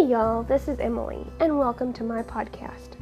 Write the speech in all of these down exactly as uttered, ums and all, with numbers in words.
Hey y'all, this is Emily, and welcome to my podcast.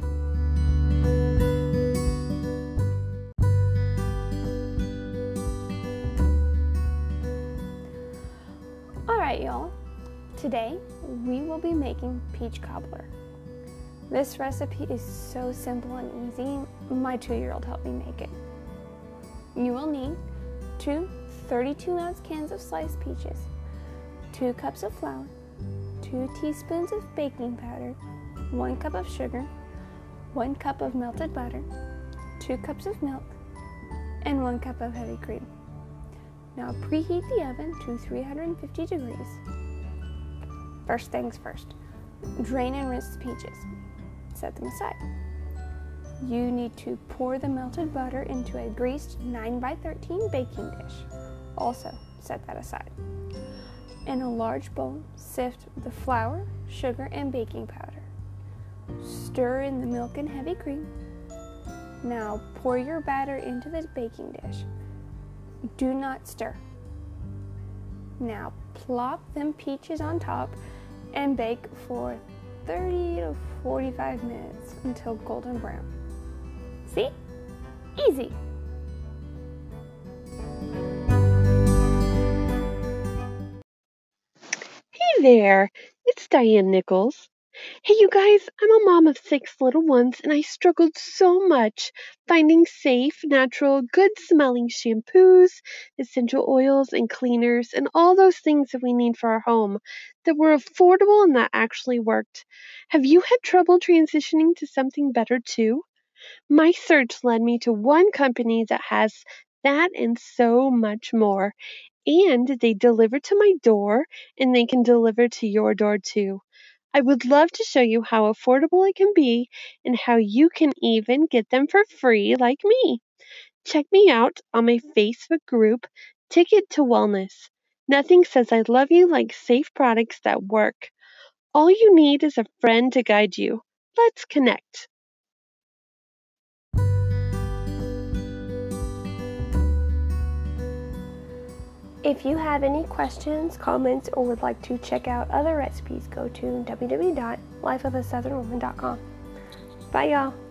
Alright y'all, today we will be making peach cobbler. This recipe is so simple and easy, my two-year-old helped me make it. You will need two thirty-two ounce cans of sliced peaches, two cups of flour, two teaspoons of baking powder, one cup of sugar, one cup of melted butter, two cups of milk, and one cup of heavy cream. Now preheat the oven to three hundred fifty degrees. First things first, drain and rinse the peaches. Set them aside. You need to pour the melted butter into a greased nine by thirteen baking dish. Also set that aside. In a large bowl, sift the flour, sugar, and baking powder. Stir in the milk and heavy cream. Now pour your batter into the baking dish. Do not stir. Now plop them peaches on top and bake for thirty to forty-five minutes until golden brown. See? Easy! Hey there, it's Diane Nichols. Hey you guys, I'm a mom of six little ones and I struggled so much finding safe, natural, good-smelling shampoos, essential oils, and cleaners, and all those things that we need for our home that were affordable and that actually worked. Have you had trouble transitioning to something better too? My search led me to one company that has that and so much more. And they deliver to my door, and they can deliver to your door too. I would love to show you how affordable it can be and how you can even get them for free like me. Check me out on my Facebook group, Ticket to Wellness. Nothing says I love you like safe products that work. All you need is a friend to guide you. Let's connect. If you have any questions, comments, or would like to check out other recipes, go to w w w dot life of a southern woman dot com. Bye y'all!